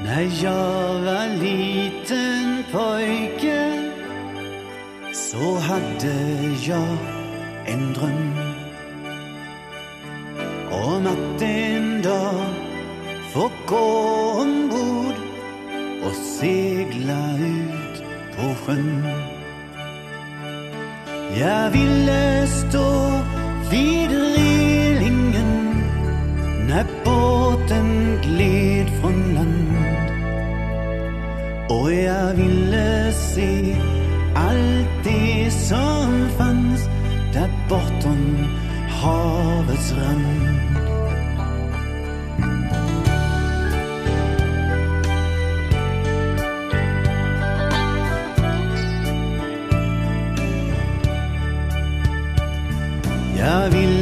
När jag var liten pojke så hade jag en dröm om att en dag få gå ombord och segla ut på sjön. Jag ville stå vid relingen när båten gled från land, och jag ville se allt det som fanns där bortom havets rand. Jag vill